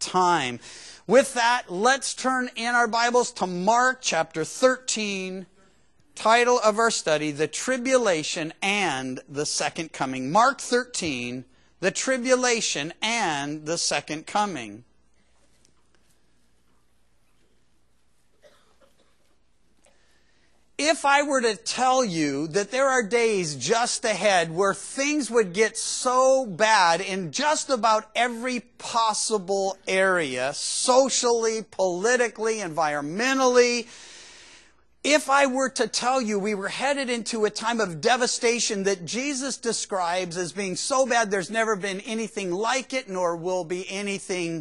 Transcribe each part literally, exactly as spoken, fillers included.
time. With that, let's turn in our Bibles to Mark chapter thirteen. Title of our study, The Tribulation and the Second Coming. Mark thirteen, The Tribulation and the Second Coming. If I were to tell you that there are days just ahead where things would get so bad in just about every possible area, socially, politically, environmentally, if I were to tell you we were headed into a time of devastation that Jesus describes as being so bad there's never been anything like it, nor will be anything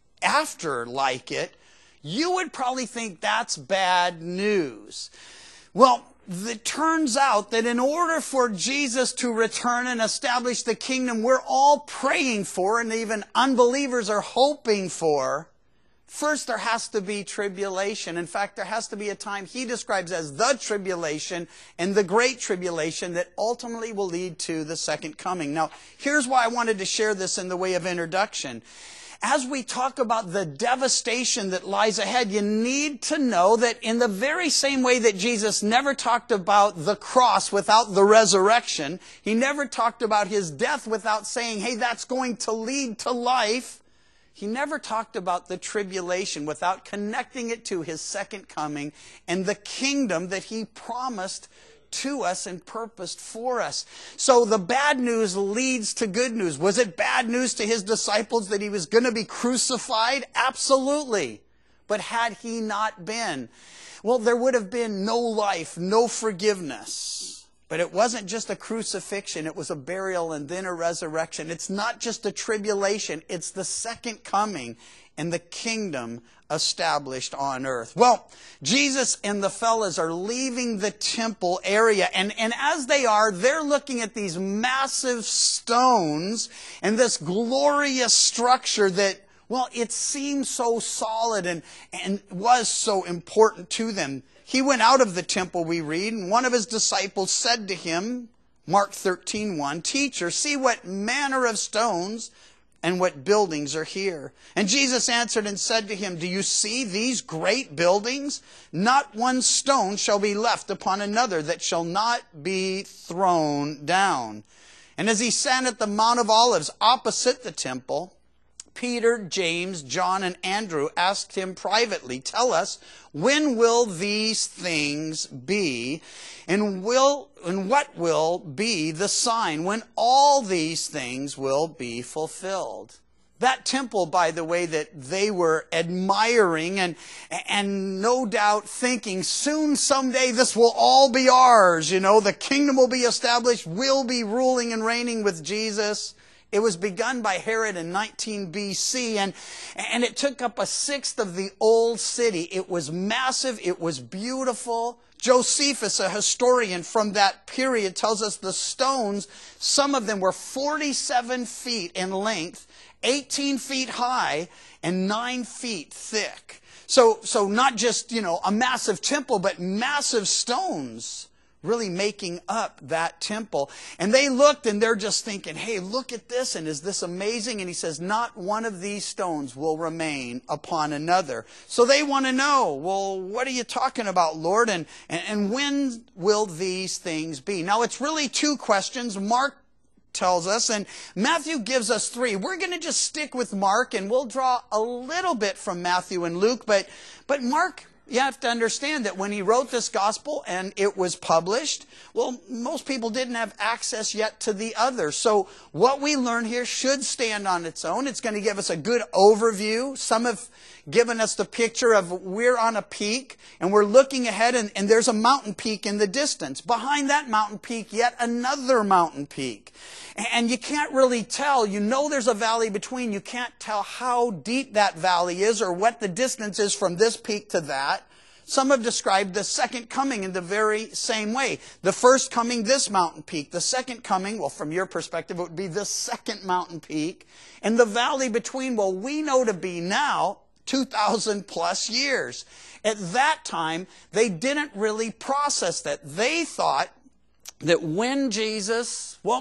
after like it, you would probably think that's bad news. Well, it turns out that in order for Jesus to return and establish the kingdom we're all praying for, and even unbelievers are hoping for, first there has to be tribulation. In fact, there has to be a time he describes as the tribulation and the great tribulation that ultimately will lead to the second coming. Now, here's why I wanted to share this in the way of introduction. As we talk about the devastation that lies ahead, you need to know that in the very same way that Jesus never talked about the cross without the resurrection, he never talked about his death without saying, hey, that's going to lead to life. He never talked about the tribulation without connecting it to his second coming and the kingdom that he promised to us and purposed for us. So the bad news leads to good news. Was it bad news to his disciples that he was going to be crucified? Absolutely. But had he not been, well, there would have been no life, no forgiveness. But it wasn't just a crucifixion, it was a burial and then a resurrection. It's not just a tribulation, it's the second coming and the kingdom established on earth. Well, Jesus and the fellas are leaving the temple area, and, and as they are, they're looking at these massive stones and this glorious structure that, well, it seemed so solid and, and was so important to them. He went out of the temple, we read, and one of his disciples said to him, Mark thirteen one, Teacher, see what manner of stones and what buildings are here. And Jesus answered and said to him, Do you see these great buildings? Not one stone shall be left upon another that shall not be thrown down. And as he sat at the Mount of Olives opposite the temple, Peter, James, John, and Andrew asked him privately, Tell us, when will these things be? And will and what will be the sign when all these things will be fulfilled? That temple, by the way, that they were admiring and, and no doubt thinking, soon, someday, this will all be ours. You know, the kingdom will be established. We'll be ruling and reigning with Jesus. It was begun by Herod in nineteen B C, and, and it took up a sixth of the old city. It was massive. It was beautiful. Josephus, a historian from that period, tells us the stones, some of them were forty-seven feet in length, eighteen feet high, and nine feet thick. So, so not just, you know, a massive temple, but massive stones really making up that temple. And they looked and they're just thinking, hey, look at this, and is this amazing? And he says, not one of these stones will remain upon another. So they want to know, well, what are you talking about, Lord? And, and, and when will these things be? Now, it's really two questions. Mark tells us, and Matthew gives us three. We're going to just stick with Mark, and we'll draw a little bit from Matthew and Luke, but, but Mark, you have to understand that when he wrote this gospel and it was published, well, most people didn't have access yet to the other. So what we learn here should stand on its own. It's going to give us a good overview. Some have given us the picture of we're on a peak and we're looking ahead, and, and there's a mountain peak in the distance. Behind that mountain peak, yet another mountain peak. And you can't really tell. You know there's a valley between. You can't tell how deep that valley is or what the distance is from this peak to that. Some have described the second coming in the very same way. The first coming, this mountain peak. The second coming, well, from your perspective, it would be this second mountain peak. And the valley between, well, we know to be now two thousand plus years. At that time, they didn't really process that. They thought that when Jesus, well,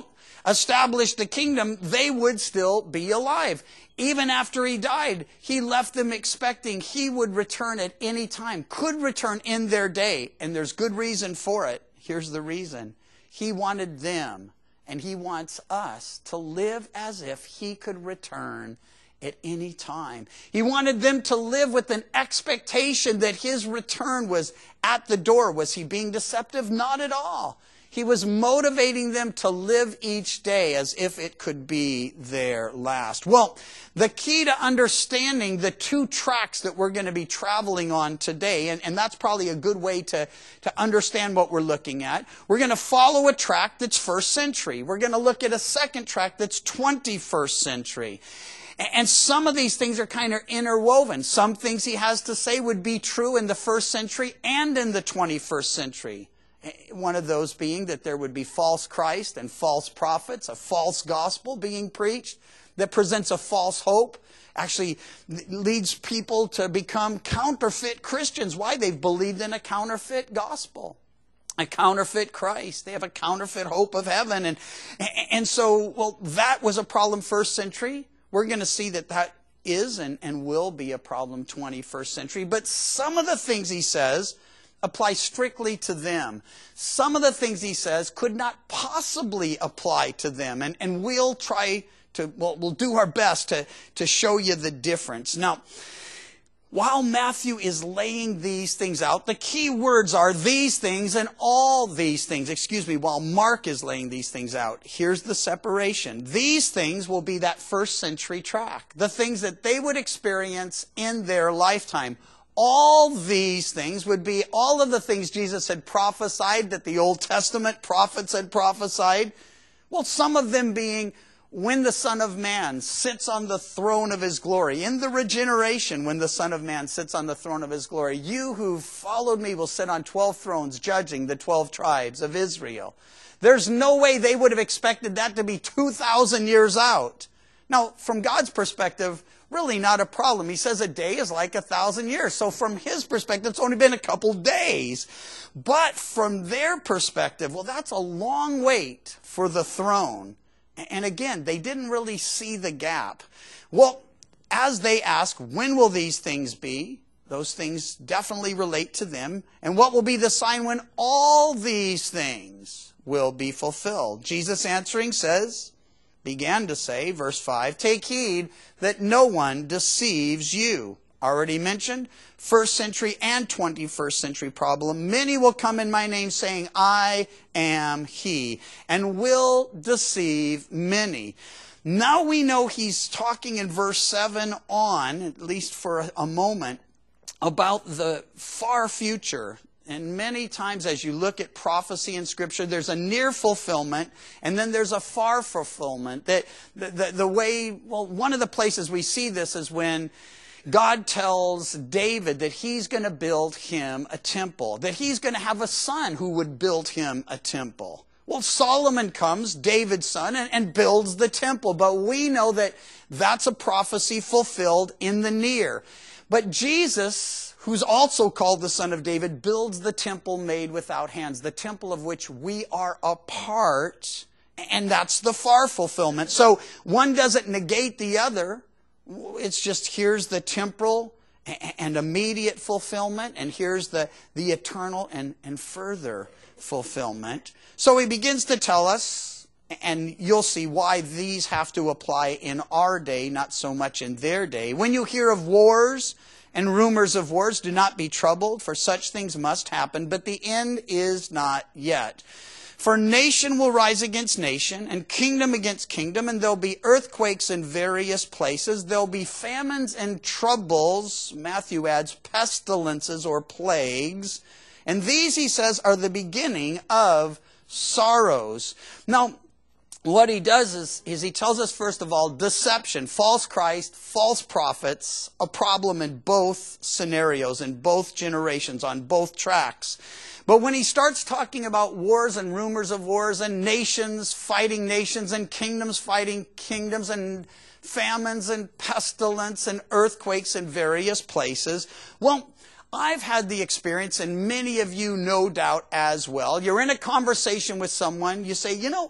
established the kingdom, they would still be alive. Even after he died, he left them expecting he would return at any time, could return in their day. And there's good reason for it. Here's the reason. He wanted them, and he wants us to live as if he could return at any time. He wanted them to live with an expectation that his return was at the door. Was he being deceptive? Not at all. He was motivating them to live each day as if it could be their last. Well, the key to understanding the two tracks that we're going to be traveling on today, and, and that's probably a good way to, to understand what we're looking at. We're going to follow a track that's first century. We're going to look at a second track that's twenty-first century. And some of these things are kind of interwoven. Some things he has to say would be true in the first century and in the twenty-first century. One of those being that there would be false Christ and false prophets, a false gospel being preached that presents a false hope, actually leads people to become counterfeit Christians. Why? They've believed in a counterfeit gospel, a counterfeit Christ. They have a counterfeit hope of heaven. And, and so, well, that was a problem first century. We're going to see that that is and, and will be a problem twenty-first century. But some of the things he says apply strictly to them. Some of the things he says could not possibly apply to them. And, and we'll try to, well, we'll do our best to, to show you the difference. Now, while Matthew is laying these things out, the key words are these things and all these things. Excuse me, while Mark is laying these things out, here's the separation. These things will be that first century track, the things that they would experience in their lifetime. All these things would be all of the things Jesus had prophesied, that the Old Testament prophets had prophesied. Well, some of them being when the Son of Man sits on the throne of his glory. In the regeneration, when the Son of Man sits on the throne of his glory. You who followed me will sit on twelve thrones, judging the twelve tribes of Israel. There's no way they would have expected that to be two thousand years out. Now, from God's perspective, really not a problem. He says a day is like a thousand years. So from his perspective, it's only been a couple days. But from their perspective, well, that's a long wait for the throne. And again, they didn't really see the gap. Well, as they ask, when will these things be? Those things definitely relate to them. And what will be the sign when all these things will be fulfilled? Jesus answering says, began to say, verse five, take heed that no one deceives you. Already mentioned, first century and twenty-first century problem. Many will come in my name saying, I am he, and will deceive many. Now we know he's talking in verse seven on, at least for a, a moment, about the far future. And many times as you look at prophecy in Scripture, there's a near fulfillment, and then there's a far fulfillment. That the, the, the way, well, one of the places we see this is when God tells David that he's going to build him a temple, that he's going to have a son who would build him a temple. Well, Solomon comes, David's son, and, and builds the temple, but we know that that's a prophecy fulfilled in the near. But Jesus, who's also called the Son of David, builds the temple made without hands, the temple of which we are a part, and that's the far fulfillment. So one doesn't negate the other. It's just here's the temporal and immediate fulfillment, and here's the, the eternal and, and further fulfillment. So he begins to tell us, and you'll see why these have to apply in our day, not so much in their day. When you hear of wars and rumors of wars, do not be troubled, for such things must happen, but the end is not yet. For nation will rise against nation, and kingdom against kingdom, and there'll be earthquakes in various places. There'll be famines and troubles, Matthew adds, pestilences or plagues. And these, he says, are the beginning of sorrows. Now, what he does is, is he tells us, first of all, deception, false Christ, false prophets, a problem in both scenarios, in both generations, on both tracks. But when he starts talking about wars and rumors of wars and nations fighting nations and kingdoms fighting kingdoms and famines and pestilence and earthquakes in various places, well, I've had the experience, and many of you no doubt as well. You're in a conversation with someone, you say, you know,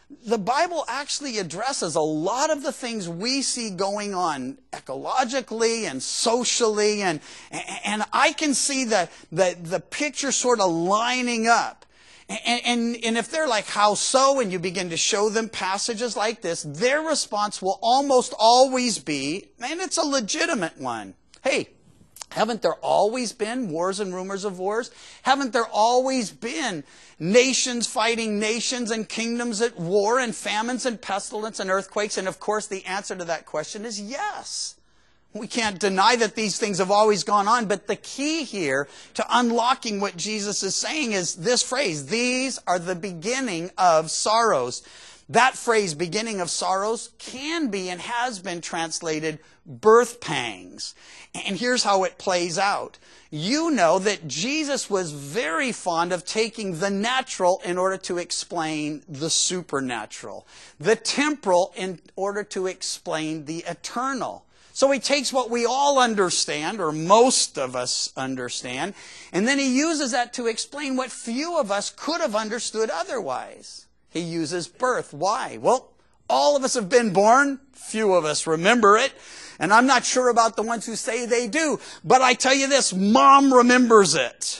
the Bible actually addresses a lot of the things we see going on ecologically and socially, and and I can see the the, the picture sort of lining up. And, and, and if they're like, how so? And you begin to show them passages like this, their response will almost always be, and it's a legitimate one, hey, haven't there always been wars and rumors of wars? Haven't there always been nations fighting nations and kingdoms at war and famines and pestilence and earthquakes? And of course the answer to that question is yes. We can't deny that these things have always gone on, but the key here to unlocking what Jesus is saying is this phrase, these are the beginning of sorrows. That phrase, beginning of sorrows, can be and has been translated birth pangs. And here's how it plays out. You know that Jesus was very fond of taking the natural in order to explain the supernatural, the temporal in order to explain the eternal. So he takes what we all understand, or most of us understand, and then he uses that to explain what few of us could have understood otherwise. He uses birth. Why? Well, all of us have been born. Few of us remember it. And I'm not sure about the ones who say they do. But I tell you this, Mom remembers it.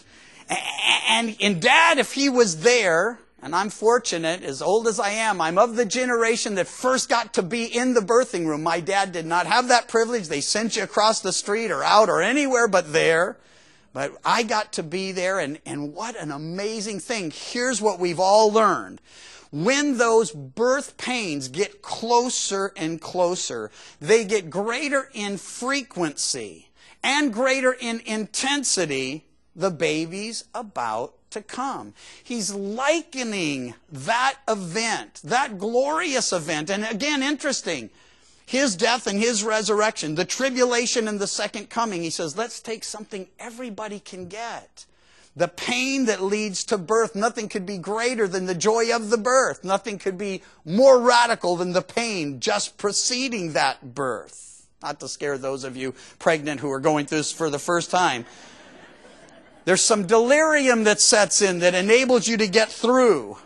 And, and Dad, if he was there, and I'm fortunate, as old as I am, I'm of the generation that first got to be in the birthing room. My dad did not have that privilege. They sent you across the street or out or anywhere but there. But I got to be there, and, and what an amazing thing. Here's what we've all learned. When those birth pains get closer and closer, they get greater in frequency and greater in intensity, the baby's about to come. He's likening that event, that glorious event, and again, interesting, his death and his resurrection, the tribulation and the second coming. He says, let's take something everybody can get. The pain that leads to birth, nothing could be greater than the joy of the birth. Nothing could be more radical than the pain just preceding that birth. Not to scare those of you pregnant who are going through this for the first time. There's some delirium that sets in that enables you to get through.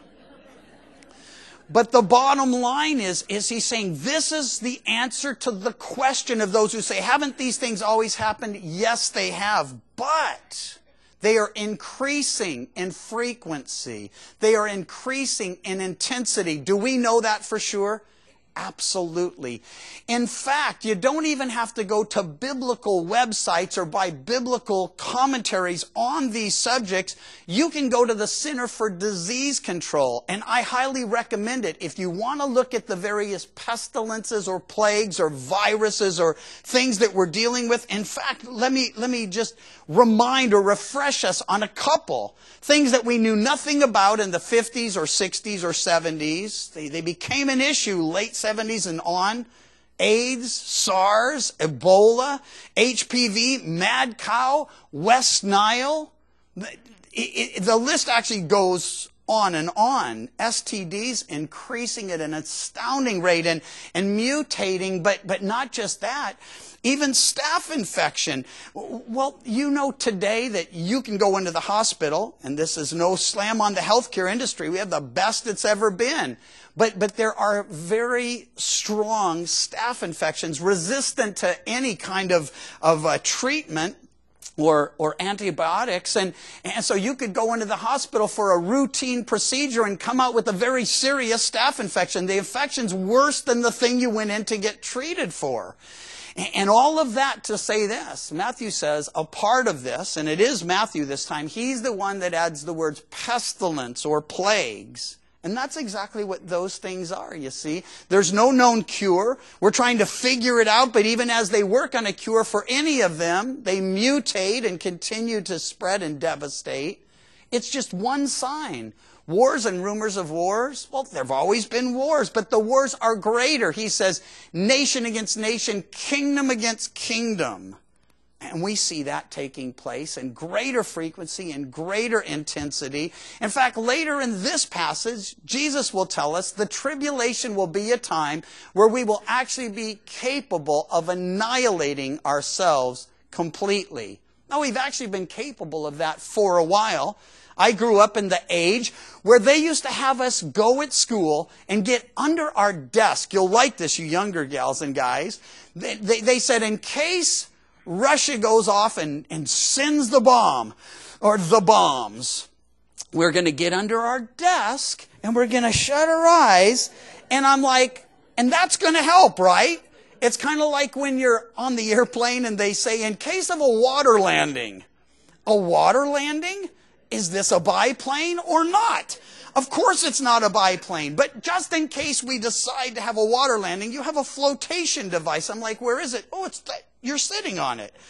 But the bottom line is, is he's saying this is the answer to the question of those who say, haven't these things always happened? Yes, they have, but they are increasing in frequency. They are increasing in intensity. Do we know that for sure? Absolutely. In fact, you don't even have to go to biblical websites or buy biblical commentaries on these subjects. You can go to the Center for Disease Control, and I highly recommend it. If you want to look at the various pestilences or plagues or viruses or things that we're dealing with, in fact, let me, let me just remind or refresh us on a couple things that we knew nothing about in the fifties or sixties or seventies. They, they became an issue late seventies and on. AIDS, SARS, Ebola, H P V, mad cow, West Nile. It, it, the list actually goes on and on. S T Ds increasing at an astounding rate and, and mutating, but, but not just that. Even staph infection. Well, you know today that you can go into the hospital, and this is no slam on the healthcare industry. We have the best it's ever been. But, but there are very strong staph infections resistant to any kind of, of uh, treatment or, or antibiotics. And, and so you could go into the hospital for a routine procedure and come out with a very serious staph infection. The infection's worse than the thing you went in to get treated for. And all of that to say this, Matthew says a part of this, and it is Matthew this time, he's the one that adds the words pestilence or plagues. And that's exactly what those things are, you see. There's no known cure. We're trying to figure it out, but even as they work on a cure for any of them, they mutate and continue to spread and devastate. It's just one sign. Wars and rumors of wars, well, there have always been wars, but the wars are greater. He says, nation against nation, kingdom against kingdom. And we see that taking place in greater frequency and greater intensity. In fact, later in this passage, Jesus will tell us the tribulation will be a time where we will actually be capable of annihilating ourselves completely. Now, we've actually been capable of that for a while. I grew up in the age where they used to have us go at school and get under our desk. You'll like this, you younger gals and guys. They, they, they said, in case Russia goes off and, and sends the bomb or the bombs, we're going to get under our desk and we're going to shut our eyes. And I'm like, and that's going to help, right? It's kind of like when you're on the airplane and they say, in case of a water landing. A water landing? Is this a biplane or not? Of course it's not a biplane, but just in case we decide to have a water landing, you have a flotation device. I'm like, where is it? Oh, it's th- you're sitting on it.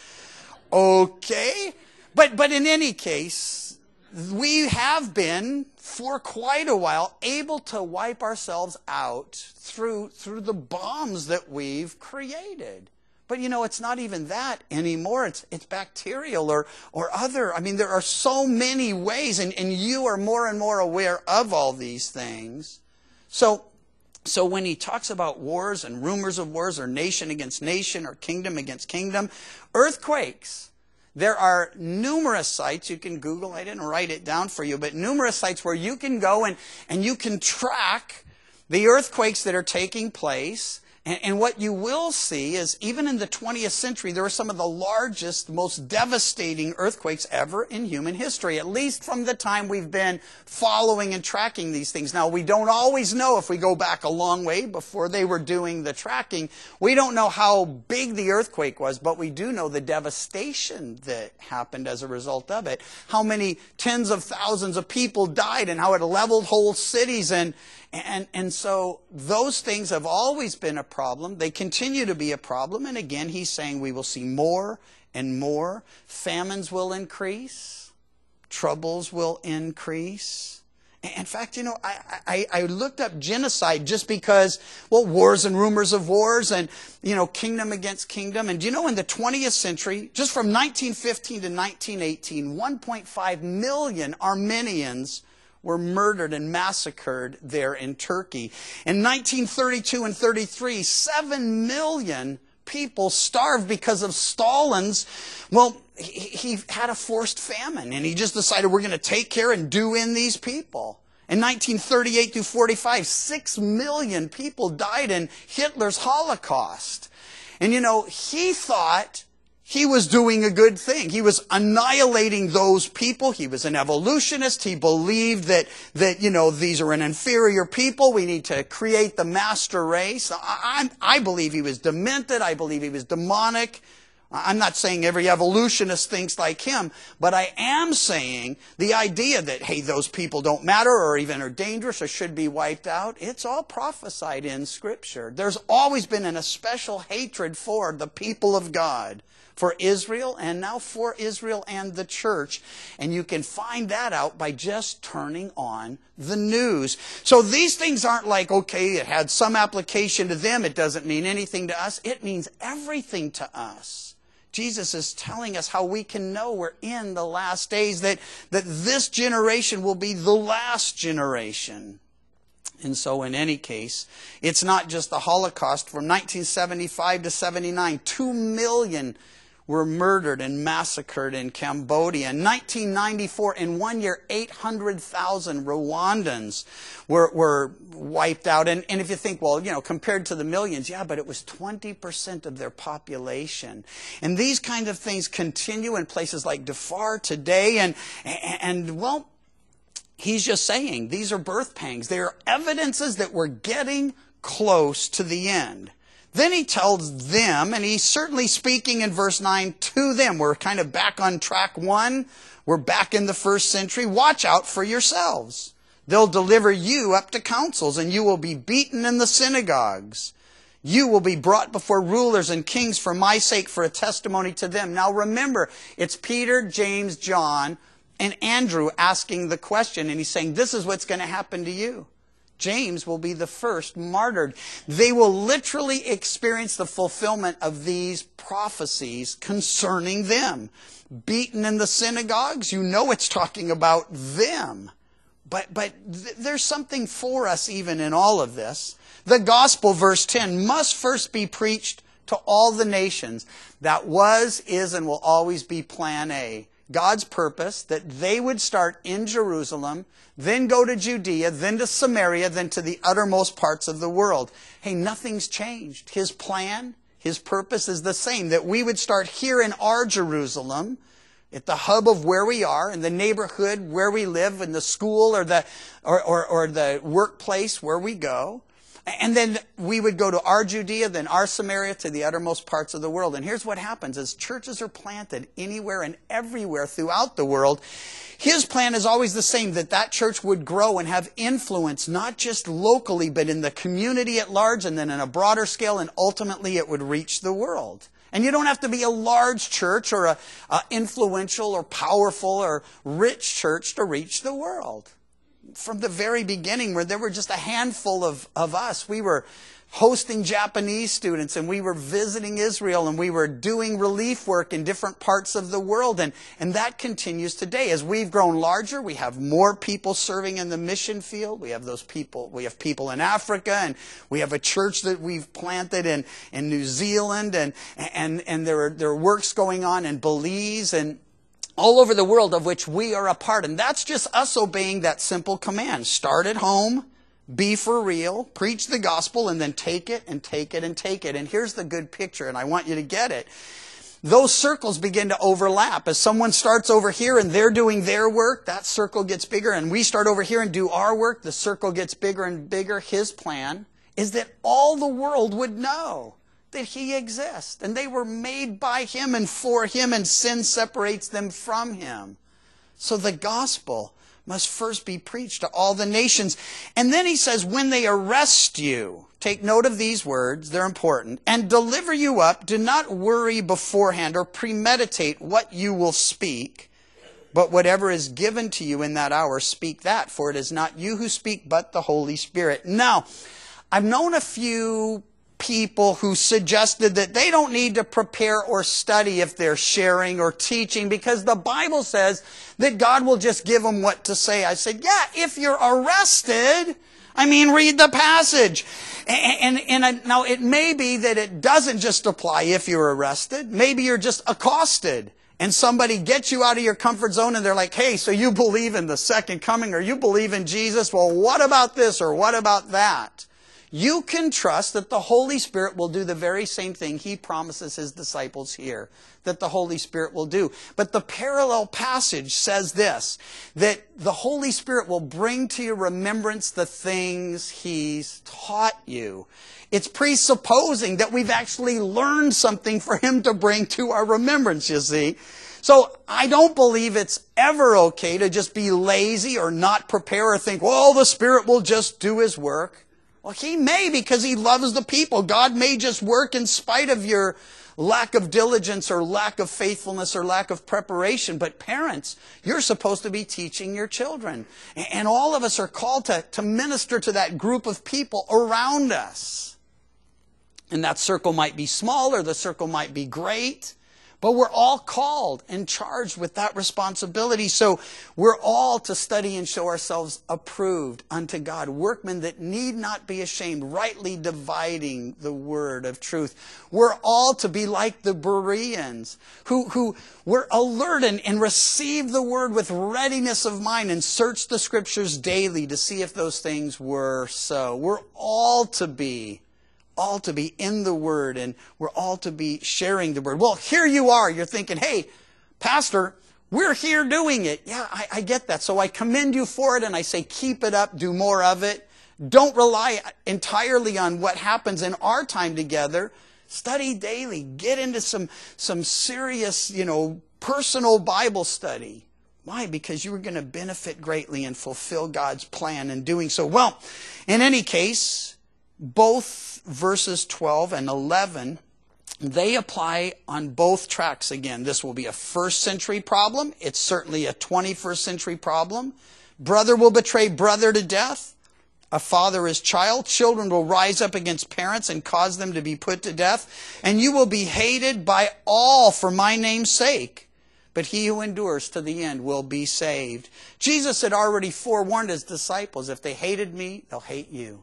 Okay. But, but in any case, we have been, for quite a while, able to wipe ourselves out through, through the bombs that we've created. But, you know, it's not even that anymore. It's, it's bacterial or, or other. I mean, there are so many ways, and, and you are more and more aware of all these things. So, so when he talks about wars and rumors of wars or nation against nation or kingdom against kingdom, earthquakes, there are numerous sites. You can Google, I didn't write it down for you, but numerous sites where you can go and, and you can track the earthquakes that are taking place. And what you will see is, even in the twentieth century, there were some of the largest, most devastating earthquakes ever in human history, at least from the time we've been following and tracking these things. Now, we don't always know, if we go back a long way before they were doing the tracking, we don't know how big the earthquake was, but we do know the devastation that happened as a result of it. How many tens of thousands of people died and how it leveled whole cities. And And, and so those things have always been a problem. They continue to be a problem. And again, he's saying we will see more and more. Famines will increase. Troubles will increase. In fact, you know, I, I, I looked up genocide just because, well, wars and rumors of wars and, you know, kingdom against kingdom. And do you know, in the twentieth century, just from nineteen fifteen to nineteen eighteen, one point five million Armenians were murdered and massacred there in Turkey. In nineteen thirty-two and thirty-three, seven million people starved because of Stalin's, well, he, he had a forced famine, and he just decided, we're going to take care and do in these people. In nineteen thirty-eight through forty-five, six million people died in Hitler's Holocaust. And you know, he thought he was doing a good thing. He was annihilating those people. He was an evolutionist. He believed that, that you know, these are an inferior people. We need to create the master race. I, I, I believe he was demented. I believe he was demonic. I'm not saying every evolutionist thinks like him, but I am saying the idea that, hey, those people don't matter or even are dangerous or should be wiped out, it's all prophesied in Scripture. There's always been an especial hatred for the people of God, for Israel, and now for Israel and the church. And you can find that out by just turning on the news. So these things aren't like, okay, it had some application to them, it doesn't mean anything to us. It means everything to us. Jesus is telling us how we can know we're in the last days, that, that this generation will be the last generation. And so in any case, it's not just the Holocaust. From nineteen seventy-five to seventy-nine, two million were murdered and massacred in Cambodia. In nineteen ninety-four, in one year, eight hundred thousand Rwandans were, were wiped out. And, and if you think, well, you know, compared to the millions, yeah, but it was twenty percent of their population. And these kinds of things continue in places like Darfur today. And, and well, he's just saying these are birth pangs. They are evidences that we're getting close to the end. Then he tells them, and he's certainly speaking in verse nine to them. We're kind of back on track one. We're back in the first century. Watch out for yourselves. They'll deliver you up to councils, and you will be beaten in the synagogues. You will be brought before rulers and kings for my sake, for a testimony to them. Now remember, it's Peter, James, John, and Andrew asking the question, and he's saying, this is what's going to happen to you. James will be the first martyred. They will literally experience the fulfillment of these prophecies concerning them. Beaten in the synagogues, you know it's talking about them. But, but th- there's something for us even in all of this. The gospel, verse ten, must first be preached to all the nations. That was, is, and will always be plan A. God's purpose, that they would start in Jerusalem, then go to Judea, then to Samaria, then to the uttermost parts of the world. Hey, nothing's changed. His plan, His purpose is the same, that we would start here in our Jerusalem, at the hub of where we are, in the neighborhood where we live, in the school or the, or, or, or the workplace where we go. And then we would go to our Judea, then our Samaria, to the uttermost parts of the world. And here's what happens. As churches are planted anywhere and everywhere throughout the world, His plan is always the same, that that church would grow and have influence, not just locally, but in the community at large, and then in a broader scale, and ultimately it would reach the world. And you don't have to be a large church or a, a influential or powerful or rich church to reach the world. From the very beginning, where there were just a handful of, of us, we were hosting Japanese students, and we were visiting Israel, and we were doing relief work in different parts of the world. And, and that continues today. As we've grown larger, we have more people serving in the mission field. We have those people, we have people in Africa, and we have a church that we've planted in, in New Zealand, and, and, and there are, there are works going on in Belize, and all over the world, of which we are a part. And that's just us obeying that simple command. Start at home, be for real, preach the gospel, and then take it and take it and take it. And here's the good picture, and I want you to get it. Those circles begin to overlap. As someone starts over here and they're doing their work, that circle gets bigger. And we start over here and do our work, the circle gets bigger and bigger. His plan is that all the world would know that He exists. And they were made by Him and for Him, and sin separates them from Him. So the gospel must first be preached to all the nations. And then He says, when they arrest you, take note of these words, they're important, and deliver you up, do not worry beforehand or premeditate what you will speak, but whatever is given to you in that hour, speak that, for it is not you who speak, but the Holy Spirit. Now, I've known a few people who suggested that they don't need to prepare or study if they're sharing or teaching, because the Bible says that God will just give them what to say. I said, yeah, if you're arrested, I mean, read the passage. And, and, and now it may be that it doesn't just apply if you're arrested. Maybe you're just accosted, and somebody gets you out of your comfort zone, and they're like, hey, so you believe in the second coming, or you believe in Jesus? Well, what about this, or what about that? You can trust that the Holy Spirit will do the very same thing He promises His disciples here, that the Holy Spirit will do. But the parallel passage says this, that the Holy Spirit will bring to your remembrance the things He's taught you. It's presupposing that we've actually learned something for Him to bring to our remembrance, you see. So I don't believe it's ever okay to just be lazy or not prepare or think, well, the Spirit will just do His work. Well, He may, because He loves the people. God may just work in spite of your lack of diligence or lack of faithfulness or lack of preparation. But parents, you're supposed to be teaching your children. And all of us are called to, to minister to that group of people around us. And that circle might be small, or the circle might be great. But we're all called and charged with that responsibility. So we're all to study and show ourselves approved unto God, workmen that need not be ashamed, rightly dividing the word of truth. We're all to be like the Bereans, who, who were alert and, and received the word with readiness of mind and searched the scriptures daily to see if those things were so. We're all to be all to be in the Word, and we're all to be sharing the Word. Well, here you are. You're thinking, hey, Pastor, we're here doing it. Yeah, I, I get that. So I commend you for it, and I say keep it up, do more of it. Don't rely entirely on what happens in our time together. Study daily. Get into some, some serious, you know, personal Bible study. Why? Because you are going to benefit greatly and fulfill God's plan in doing so. Well, in any case, both verses twelve and eleven, they apply on both tracks again. This will be a first century problem. It's certainly a twenty-first century problem. Brother will betray brother to death. A father his child. Children will rise up against parents and cause them to be put to death. And you will be hated by all for my name's sake. But he who endures to the end will be saved. Jesus had already forewarned His disciples, if they hated me, they'll hate you.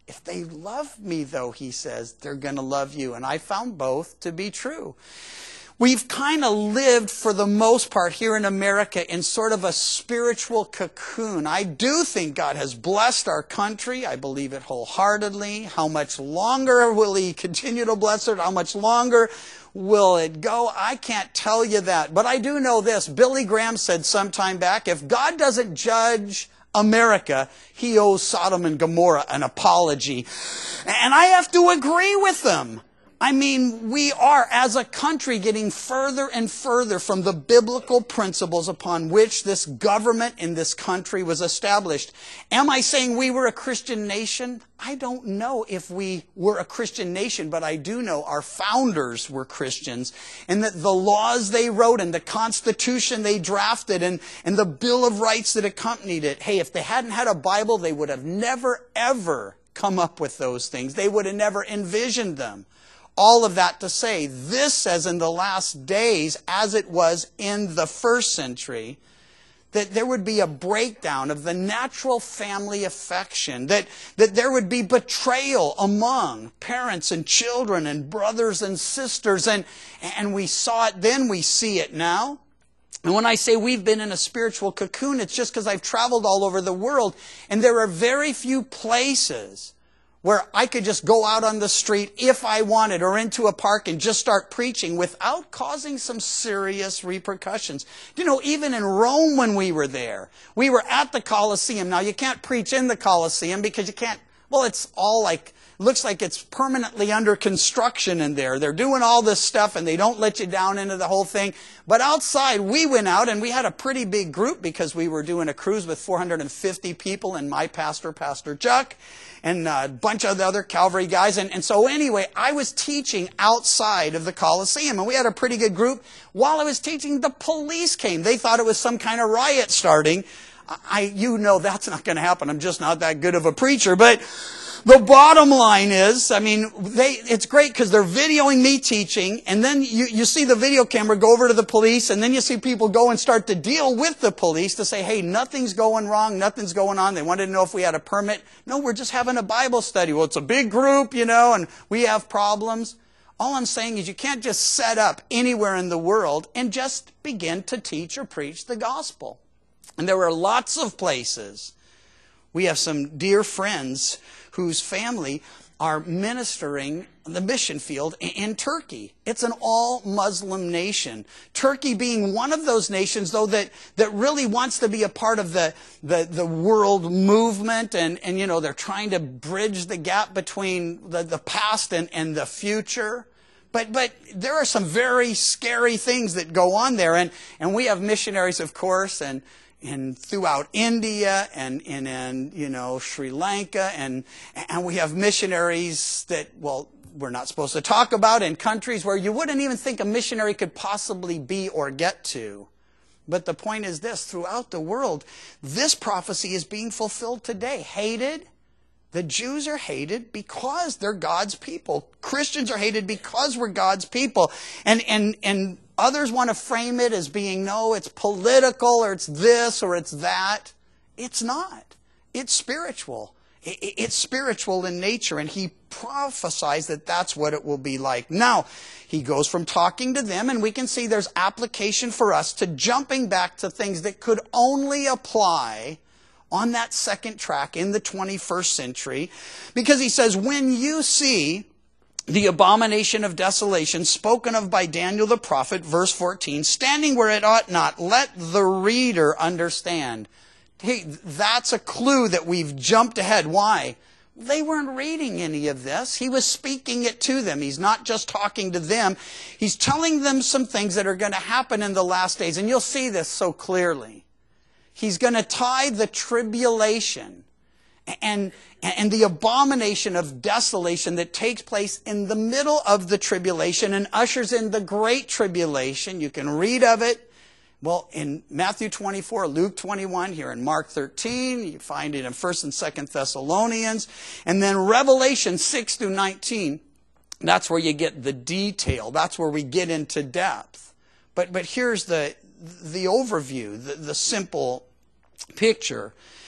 If they love me, though, he says, they're going to love you. And I found both to be true. We've kind of lived, for the most part, here in America in sort of a spiritual cocoon. I do think God has blessed our country. I believe it wholeheartedly. How much longer will he continue to bless it? How much longer will it go? I can't tell you that. But I do know this. Billy Graham said some time back, if God doesn't judge America, he owes Sodom and Gomorrah an apology. And I have to agree with them. I mean, we are, as a country, getting further and further from the biblical principles upon which this government in this country was established. Am I saying we were a Christian nation? I don't know if we were a Christian nation, but I do know our founders were Christians, and that the laws they wrote and the Constitution they drafted and, and the Bill of Rights that accompanied it, hey, if they hadn't had a Bible, they would have never, ever come up with those things. They would have never envisioned them. All of that to say, this says in the last days, as it was in the first century, that there would be a breakdown of the natural family affection, that, that there would be betrayal among parents and children and brothers and sisters. And, and we saw it then, we see it now. And when I say we've been in a spiritual cocoon, it's just because I've traveled all over the world, and there are very few places where I could just go out on the street if I wanted or into a park and just start preaching without causing some serious repercussions. You know, even in Rome when we were there, we were at the Colosseum. Now, you can't preach in the Colosseum because you can't, well, it's all like, looks like it's permanently under construction in there. They're doing all this stuff and they don't let you down into the whole thing. But outside, we went out and we had a pretty big group because we were doing a cruise with four hundred fifty people and my pastor, Pastor Chuck, and a bunch of the other Calvary guys. And, and so anyway, I was teaching outside of the Colosseum, and we had a pretty good group. While I was teaching, the police came. They thought it was some kind of riot starting. I, you know that's not going to happen. I'm just not that good of a preacher. But the bottom line is, I mean, they, it's great because they're videoing me teaching, and then you, you see the video camera go over to the police, and then you see people go and start to deal with the police to say, hey, nothing's going wrong, nothing's going on. They wanted to know if we had a permit. No, we're just having a Bible study. Well, it's a big group, you know, and we have problems. All I'm saying is you can't just set up anywhere in the world and just begin to teach or preach the gospel. And there are lots of places. We have some dear friends whose family are ministering the mission field in Turkey. It's an all-Muslim nation. Turkey being one of those nations, though, that, that really wants to be a part of the, the, the world movement. And, and, you know, they're trying to bridge the gap between the, the past and, and the future. But, but there are some very scary things that go on there. And, and we have missionaries, of course, and and throughout India and in, in, you know, Sri Lanka, and and we have missionaries that, well, we're not supposed to talk about in countries where you wouldn't even think a missionary could possibly be or get to. But the point is this, throughout the world, this prophecy is being fulfilled today. Hated. The Jews are hated because they're God's people. Christians are hated because we're God's people. And, and, and others want to frame it as being, no, it's political, or it's this, or it's that. It's not. It's spiritual. It's spiritual in nature, and he prophesies that that's what it will be like. Now, he goes from talking to them, and we can see there's application for us to jumping back to things that could only apply on that second track in the twenty-first century. Because he says, when you see the abomination of desolation spoken of by Daniel the prophet, verse fourteen, standing where it ought not, let the reader understand. Hey, that's a clue that we've jumped ahead. Why? They weren't reading any of this. He was speaking it to them. He's not just talking to them. He's telling them some things that are going to happen in the last days. And you'll see this so clearly. He's going to tie the tribulation and, and the abomination of desolation that takes place in the middle of the tribulation and ushers in the great tribulation. You can read of it. Well, in Matthew twenty-four, Luke twenty-one, here in Mark thirteen, you find it in First and Second Thessalonians, and then Revelation six through nineteen. That's where you get the detail. That's where we get into depth. But but here's the the overview, the, the simple picture.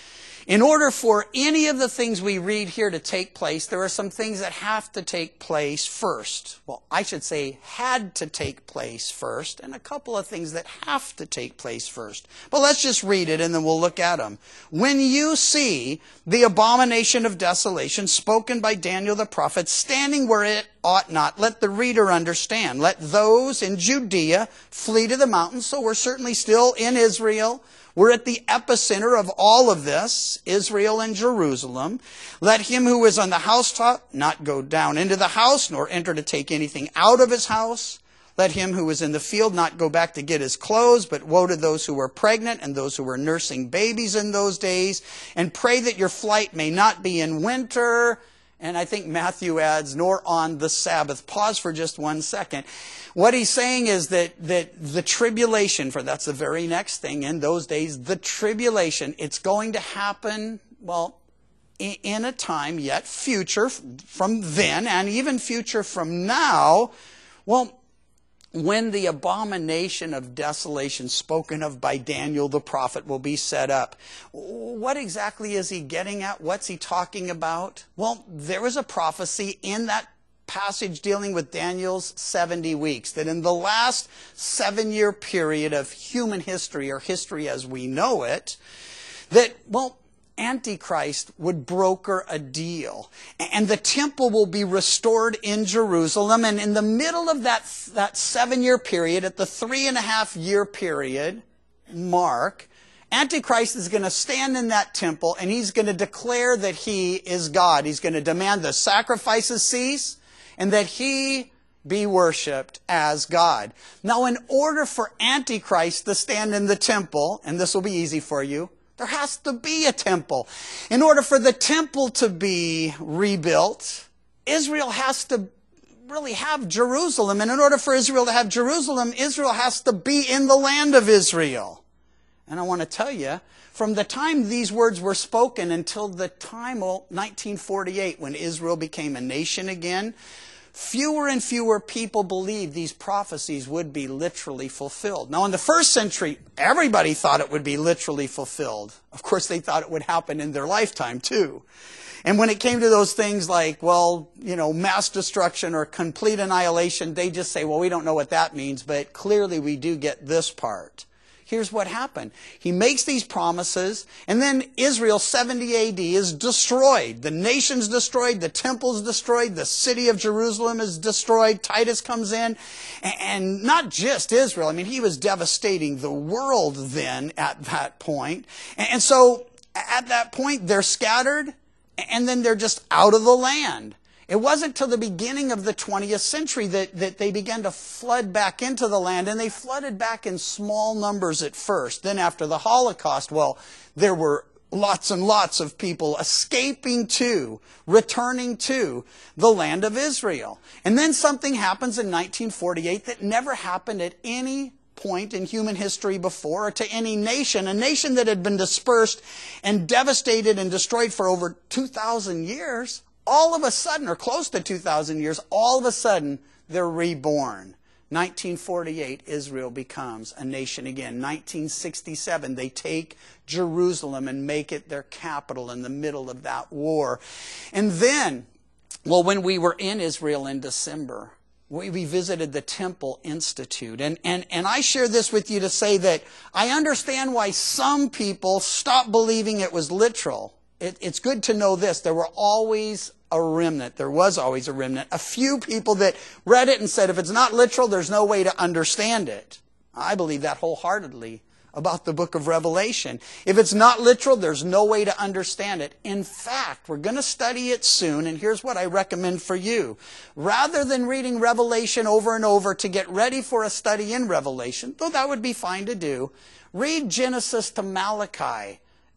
In order for any of the things we read here to take place, there are some things that have to take place first. Well, I should say had to take place first, and a couple of things that have to take place first. But let's just read it and then we'll look at them. When you see the abomination of desolation spoken by Daniel the prophet standing where it ought not, let the reader understand. Let those in Judea flee to the mountains. So we're certainly still in Israel. We're at the epicenter of all of this, Israel and Jerusalem. Let him who is on the housetop not go down into the house, nor enter to take anything out of his house. Let him who is in the field not go back to get his clothes, but woe to those who were pregnant and those who were nursing babies in those days. And pray that your flight may not be in winter. And I think Matthew adds, nor on the Sabbath. Pause for just one second. What he's saying is that, that the tribulation, for that's the very next thing in those days, the tribulation, it's going to happen, well, in a time yet future from then and even future from now. Well, when the abomination of desolation spoken of by Daniel the prophet will be set up. What exactly is he getting at? What's he talking about? Well, there was a prophecy in that passage dealing with Daniel's seventy weeks, that in the last seven-year period of human history, or history as we know it, that, well, Antichrist would broker a deal, and the temple will be restored in Jerusalem. And in the middle of that, that seven-year period, at the three and a half year period mark, Antichrist is going to stand in that temple and he's going to declare that he is God. He's going to demand the sacrifices cease and that he be worshipped as God. Now, in order for Antichrist to stand in the temple, and this will be easy for you, there has to be a temple. In order for the temple to be rebuilt, Israel has to really have Jerusalem. And in order for Israel to have Jerusalem, Israel has to be in the land of Israel. And I want to tell you, from the time these words were spoken until the time of nineteen forty-eight, when Israel became a nation again, fewer and fewer people believed these prophecies would be literally fulfilled. Now, in the first century, everybody thought it would be literally fulfilled. Of course, they thought it would happen in their lifetime, too. And when it came to those things like, well, you know, mass destruction or complete annihilation, they just say, well, we don't know what that means, but clearly we do get this part. Here's what happened. He makes these promises, and then Israel, seventy A D, is destroyed. The nation's destroyed, the temple's destroyed, the city of Jerusalem is destroyed. Titus comes in, and not just Israel. I mean, he was devastating the world then at that point. And so at that point, they're scattered, and then they're just out of the land. It wasn't till the beginning of the twentieth century that, that they began to flood back into the land, and they flooded back in small numbers at first. Then after the Holocaust, well, there were lots and lots of people escaping to, returning to the land of Israel. And then something happens in nineteen forty-eight that never happened at any point in human history before, or to any nation, a nation that had been dispersed and devastated and destroyed for over two thousand years. All of a sudden, or close to two thousand years, all of a sudden, they're reborn. nineteen forty-eight, Israel becomes a nation again. nineteen sixty-seven, they take Jerusalem and make it their capital in the middle of that war. And then, well, when we were in Israel in December, we, we visited the Temple Institute. And, and, and I share this with you to say that I understand why some people stopped believing it was literal. It, it's good to know this. There were always a remnant. There was always a remnant. A few people that read it and said, if it's not literal, there's no way to understand it. I believe that wholeheartedly about the book of Revelation. If it's not literal, there's no way to understand it. In fact, we're going to study it soon, and here's what I recommend for you. Rather than reading Revelation over and over to get ready for a study in Revelation, though that would be fine to do, read Genesis to Malachi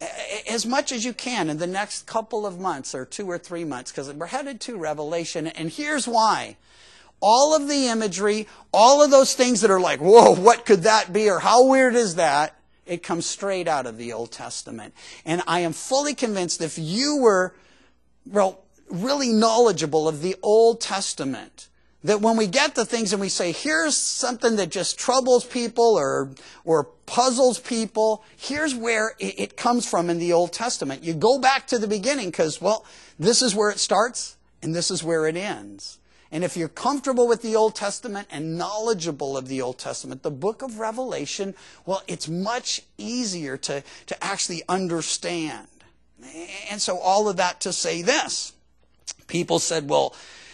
as much as you can in the next couple of months, or two or three months, because we're headed to Revelation. And here's why. All of the imagery, all of those things that are like, whoa, what could that be, or how weird is that? It comes straight out of the Old Testament. And I am fully convinced if you were, well, really knowledgeable of the Old Testament, that when we get to things and we say, here's something that just troubles people or or puzzles people, here's where it, it comes from in the Old Testament. You go back to the beginning because, well, this is where it starts and this is where it ends. And if you're comfortable with the Old Testament and knowledgeable of the Old Testament, the book of Revelation, well, it's much easier to, to actually understand. And so all of that to say this. People said, well,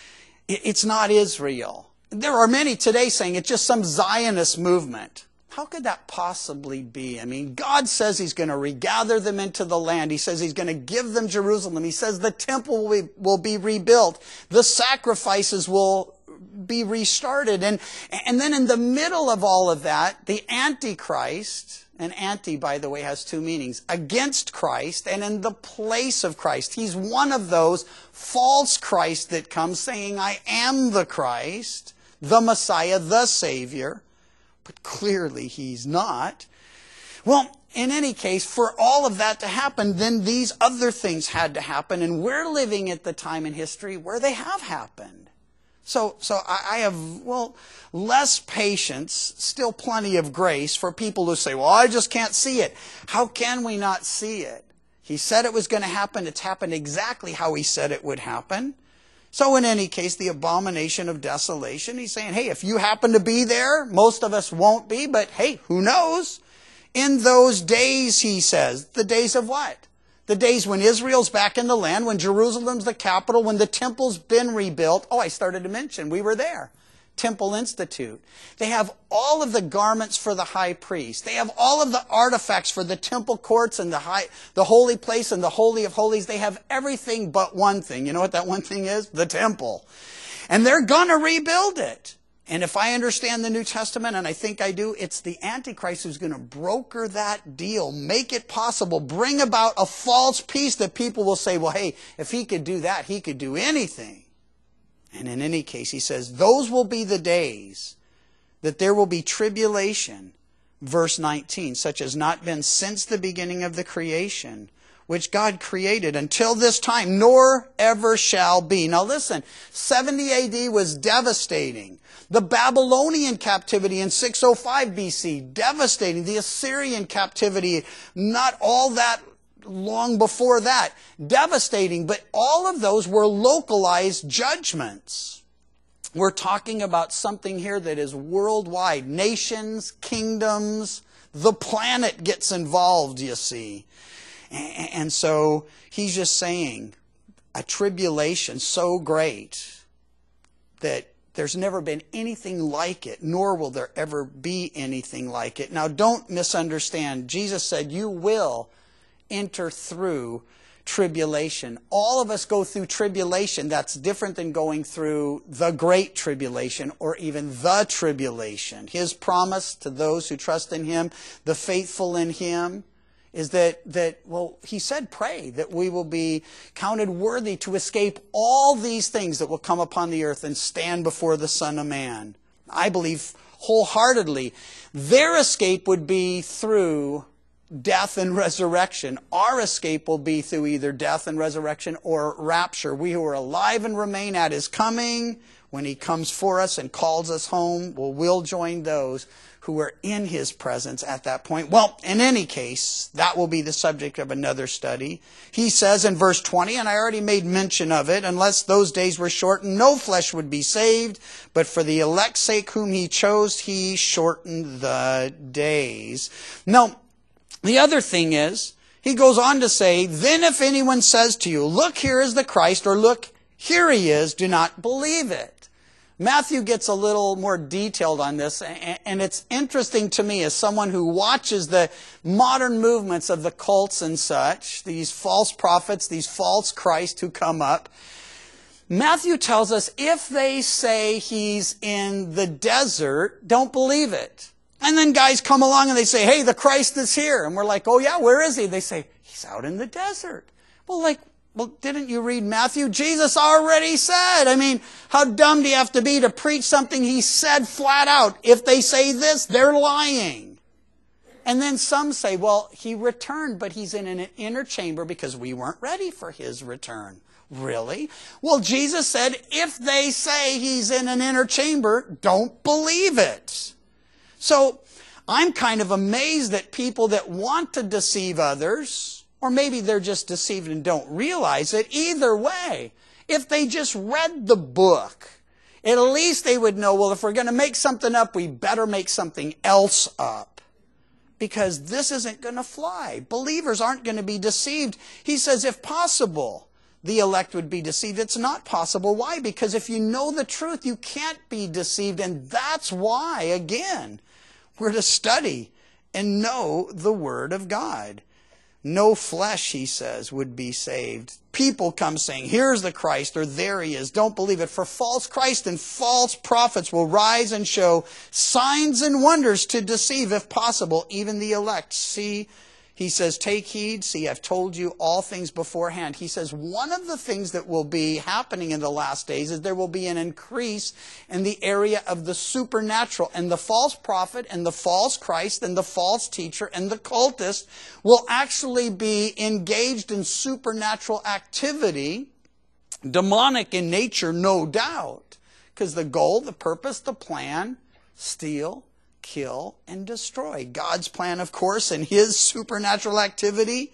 it's not Israel. There are many today saying it's just some Zionist movement. How could that possibly be? I mean, God says He's going to regather them into the land. He says He's going to give them Jerusalem. He says the temple will be, will be rebuilt. The sacrifices will be restarted. And, and then in the middle of all of that, the Antichrist, and anti, by the way, has two meanings, against Christ and in the place of Christ. He's one of those false Christ that comes saying, I am the Christ, the Messiah, the Savior. But clearly He's not. Well, in any case, for all of that to happen, then these other things had to happen. And we're living at the time in history where they have happened. So, so I have, well, less patience, still plenty of grace for people who say, well, I just can't see it. How can we not see it? He said it was going to happen. It's happened exactly how He said it would happen. So in any case, the abomination of desolation, He's saying, hey, if you happen to be there, most of us won't be, but hey, who knows? In those days, He says, the days of what? The days when Israel's back in the land, when Jerusalem's the capital, when the temple's been rebuilt. Oh, I started to mention, we were there. Temple Institute. They have all of the garments for the high priest. They have all of the artifacts for the temple courts and the high, the holy place and the Holy of Holies. They have everything but one thing. You know what that one thing is? The temple. And they're going to rebuild it. And if I understand the New Testament, and I think I do, it's the Antichrist who's going to broker that deal, make it possible, bring about a false peace that people will say, well, hey, if he could do that, he could do anything. And in any case, he says, those will be the days that there will be tribulation, verse nineteen, such as not been since the beginning of the creation, which God created until this time, nor ever shall be. Now listen, seventy A D was devastating. The Babylonian captivity in six oh five B C, devastating. The Assyrian captivity, not all that long before that, devastating. But all of those were localized judgments. We're talking about something here that is worldwide. Nations, kingdoms, the planet gets involved, you see. And so he's just saying a tribulation so great that there's never been anything like it, nor will there ever be anything like it. Now, don't misunderstand. Jesus said, you will enter through tribulation. All of us go through tribulation. That's different than going through the great tribulation or even the tribulation. His promise to those who trust in Him, the faithful in Him, is that, that, well, He said, pray that we will be counted worthy to escape all these things that will come upon the earth and stand before the Son of Man. I believe wholeheartedly their escape would be through death and resurrection. Our escape will be through either death and resurrection or rapture. We who are alive and remain at His coming, when He comes for us and calls us home, well, we'll join those who are in His presence at that point. Well, in any case, that will be the subject of another study. He says in verse twenty, and I already made mention of it, unless those days were shortened, no flesh would be saved, but for the elect's sake whom He chose, He shortened the days. Now, the other thing is, he goes on to say, then if anyone says to you, look, here is the Christ, or look, here He is, do not believe it. Matthew gets a little more detailed on this, and it's interesting to me as someone who watches the modern movements of the cults and such, these false prophets, these false Christ who come up. Matthew tells us if they say He's in the desert, don't believe it. And then guys come along and they say, hey, the Christ is here. And we're like, oh yeah, where is He? They say, He's out in the desert. Well, like, well, didn't you read Matthew? Jesus already said. I mean, how dumb do you have to be to preach something He said flat out? If they say this, they're lying. And then some say, well, He returned, but He's in an inner chamber because we weren't ready for His return. Really? Well, Jesus said, if they say he's in an inner chamber, don't believe it. So I'm kind of amazed that people that want to deceive others, or maybe they're just deceived and don't realize it, either way, if they just read the book, at least they would know, well, if we're going to make something up, we better make something else up. Because this isn't going to fly. Believers aren't going to be deceived. He says, if possible, the elect would be deceived. It's not possible. Why? Because if you know the truth, you can't be deceived. And that's why, again, we're to study and know the Word of God. No flesh, he says, would be saved. People come saying, here's the Christ, or there he is. Don't believe it. For false Christ and false prophets will rise and show signs and wonders to deceive, if possible, even the elect. See, he says, take heed. See, I've told you all things beforehand. He says, one of the things that will be happening in the last days is there will be an increase in the area of the supernatural. And the false prophet and the false Christ and the false teacher and the cultist will actually be engaged in supernatural activity, demonic in nature, no doubt. Because the goal, the purpose, the plan, steal, kill, and destroy. God's plan, of course, and his supernatural activity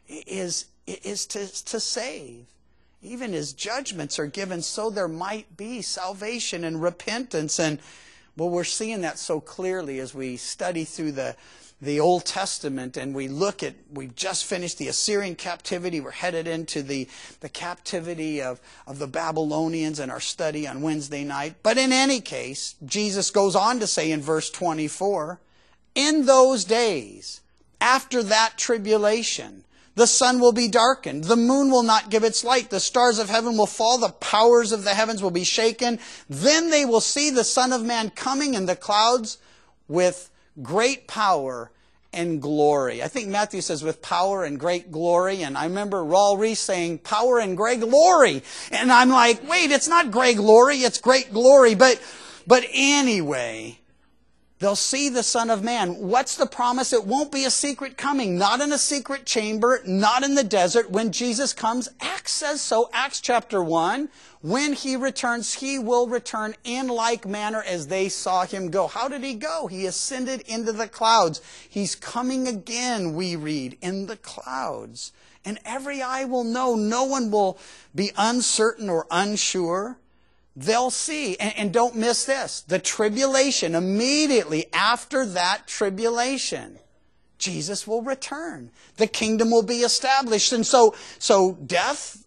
is, is to, to save. Even his judgments are given so there might be salvation and repentance. And, well, we're seeing that so clearly as we study through the, the Old Testament and we look at, we've just finished the Assyrian captivity. We're headed into the, the captivity of, of the Babylonians in our study on Wednesday night. But in any case, Jesus goes on to say in verse twenty-four, in those days, after that tribulation, the sun will be darkened, the moon will not give its light, the stars of heaven will fall, the powers of the heavens will be shaken. Then they will see the Son of Man coming in the clouds with great power and glory. I think Matthew says with power and great glory. And I remember Raul Reese saying power and great glory. And I'm like, wait, it's not great glory, it's great glory. But, but anyway, they'll see the Son of Man. What's the promise? It won't be a secret coming. Not in a secret chamber, not in the desert. When Jesus comes, Acts says so. Acts chapter one. When he returns, he will return in like manner as they saw him go. How did he go? He ascended into the clouds. He's coming again, we read, in the clouds. And every eye will know. No one will be uncertain or unsure. They'll see. And, and don't miss this. The tribulation, immediately after that tribulation, Jesus will return. The kingdom will be established. And so, so death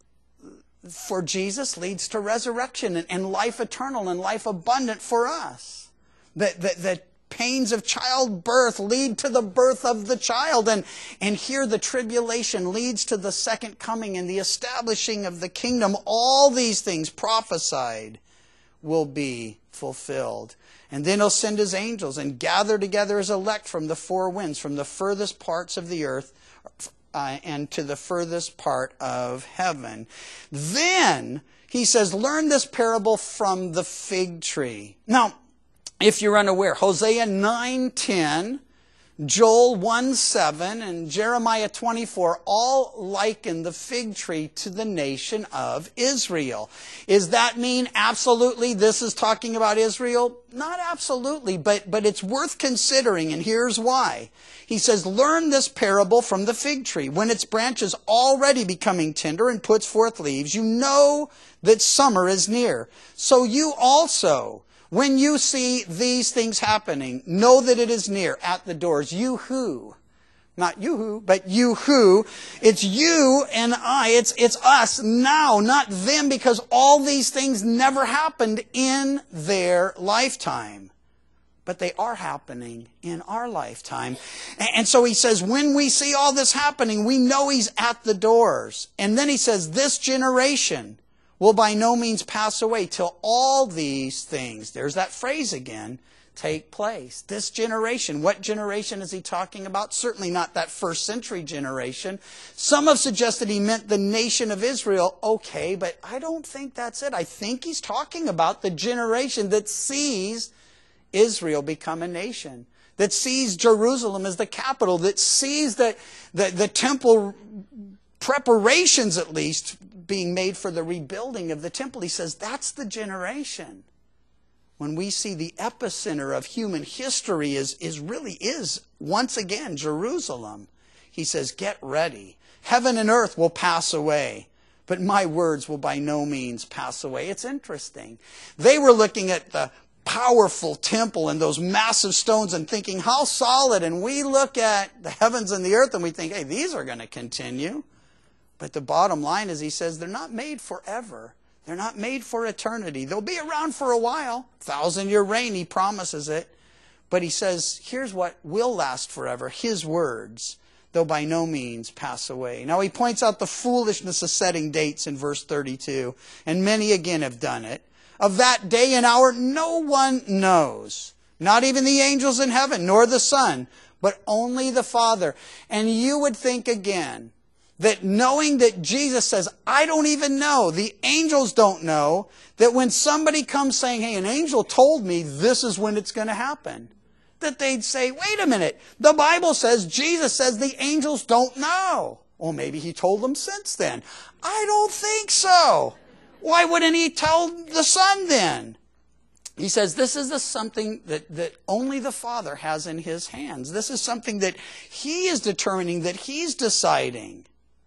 for Jesus leads to resurrection and, and life eternal and life abundant for us. The, the, the pains of childbirth lead to the birth of the child. And, and here the tribulation leads to the second coming and the establishing of the kingdom. All these things prophesied will be fulfilled. And then he'll send his angels and gather together his elect from the four winds, from the furthest parts of the earth, Uh, and to the furthest part of heaven. Then, he says, learn this parable from the fig tree. Now, if you're unaware, Hosea nine ten, Joel one seven, and Jeremiah twenty-four all liken the fig tree to the nation of Israel. Does that mean absolutely this is talking about Israel? Not absolutely, but, but it's worth considering, and here's why. He says, learn this parable from the fig tree. When its branch is already becoming tender and puts forth leaves, you know that summer is near. So you also, when you see these things happening, know that it is near at the doors. You who, not you who, but you who, it's you and I, it's, it's us now, not them, because all these things never happened in their lifetime. But they are happening in our lifetime. And so he says, when we see all this happening, we know he's at the doors. And then he says, this generation will by no means pass away till all these things, there's that phrase again, take place. This generation, what generation is he talking about? Certainly not that first century generation. Some have suggested he meant the nation of Israel. Okay, but I don't think that's it. I think he's talking about the generation that sees Israel become a nation, that sees Jerusalem as the capital, that sees the, the, the temple preparations at least being made for the rebuilding of the temple. He says that's the generation when we see the epicenter of human history is, is really is, once again, Jerusalem. He says, get ready. Heaven and earth will pass away, but my words will by no means pass away. It's interesting. They were looking at the powerful temple and those massive stones and thinking, how solid. And we look at the heavens and the earth and we think, hey, these are going to continue. But the bottom line is, he says, they're not made forever. They're not made for eternity. They'll be around for a while. Thousand-year reign, he promises it. But he says, here's what will last forever. His words, though by no means pass away. Now he points out the foolishness of setting dates in verse thirty-two. And many again have done it. Of that day and hour, no one knows. Not even the angels in heaven, nor the Son, but only the Father. And you would think again, that knowing that Jesus says, I don't even know, the angels don't know, that when somebody comes saying, hey, an angel told me this is when it's going to happen, that they'd say, wait a minute, the Bible says, Jesus says the angels don't know. Well, maybe he told them since then. I don't think so. Why wouldn't he tell the Son then? He says this is the something that, that only the Father has in his hands. This is something that he is determining, that he's deciding.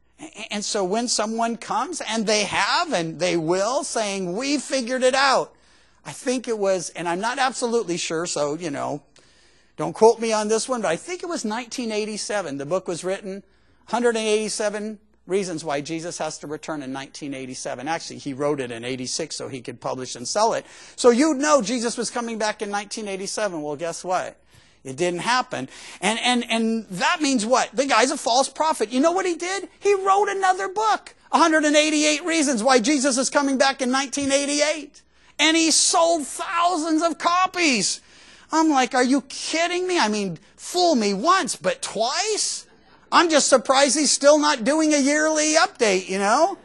And so when someone comes, and they have, and they will, saying, we figured it out. I think it was, and I'm not absolutely sure, so, you know, don't quote me on this one, but I think it was nineteen eighty-seven. The book was written, one hundred eighty-seven Reasons Why Jesus Has to Return in nineteen eighty-seven. Actually, he wrote it in eighty-six so he could publish and sell it. So you'd know Jesus was coming back in nineteen eighty-seven. Well, guess what? It didn't happen. And, and, and that means what? The guy's a false prophet. You know what he did? He wrote another book, one hundred eighty-eight Reasons Why Jesus is Coming Back in nineteen eighty-eight. And he sold thousands of copies. I'm like, are you kidding me? I mean, fool me once, but twice? I'm just surprised he's still not doing a yearly update, you know?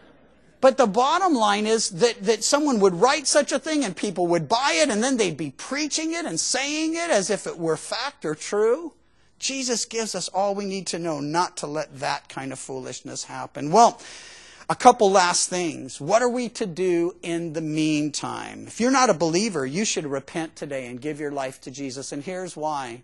But the bottom line is that, that someone would write such a thing and people would buy it and then they'd be preaching it and saying it as if it were fact or true. Jesus gives us all we need to know not to let that kind of foolishness happen. Well, a couple last things. What are we to do in the meantime? If you're not a believer, you should repent today and give your life to Jesus. And here's why.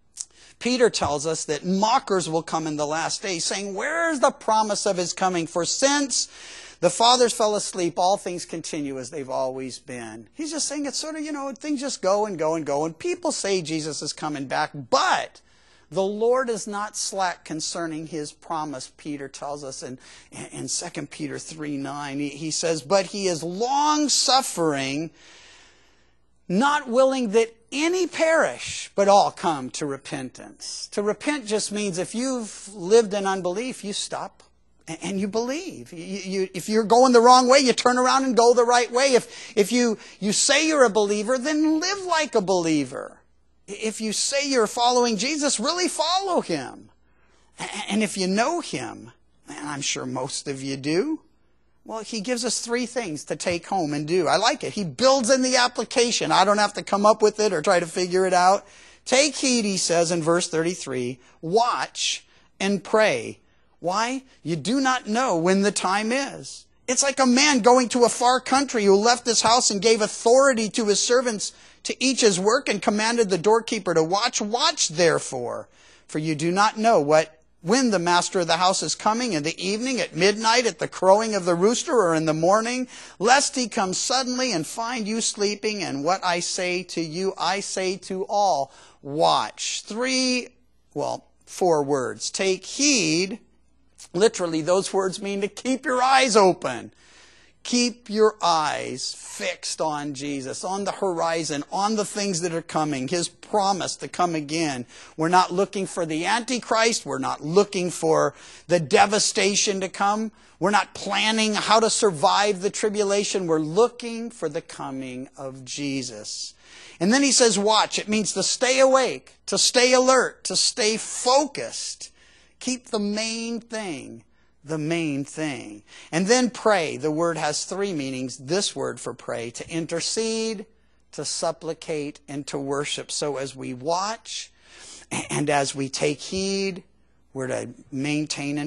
Peter tells us that mockers will come in the last days, saying, where is the promise of his coming? For since the fathers fell asleep, all things continue as they've always been. He's just saying it's sort of, you know, things just go and go and go. And people say Jesus is coming back, but the Lord is not slack concerning his promise, Peter tells us in, in Second Peter three nine. He, he says, but he is long-suffering, not willing that any perish, but all come to repentance. To repent just means if you've lived in unbelief, you stop and you believe. You, you, if you're going the wrong way, you turn around and go the right way. If, if you, you say you're a believer, then live like a believer. If you say you're following Jesus, really follow him. And if you know him, and I'm sure most of you do, well, he gives us three things to take home and do. I like it. He builds in the application. I don't have to come up with it or try to figure it out. Take heed, he says in verse thirty-three, watch and pray. Why? You do not know when the time is. It's like a man going to a far country who left his house and gave authority to his servants to each his work and commanded the doorkeeper to watch. Watch therefore, for you do not know what when the master of the house is coming, in the evening, at midnight, at the crowing of the rooster, or in the morning, lest he come suddenly and find you sleeping. And what I say to you, I say to all, watch. Three, well, four words. Take heed. Literally, those words mean to keep your eyes open. Keep your eyes fixed on Jesus, on the horizon, on the things that are coming, his promise to come again. We're not looking for the Antichrist. We're not looking for the devastation to come. We're not planning how to survive the tribulation. We're looking for the coming of Jesus. And then he says, watch. It means to stay awake, to stay alert, to stay focused. Keep the main thing. The main thing. And then pray. The word has three meanings. This word for pray, to intercede, to supplicate, and to worship. So as we watch and as we take heed, we're to maintain and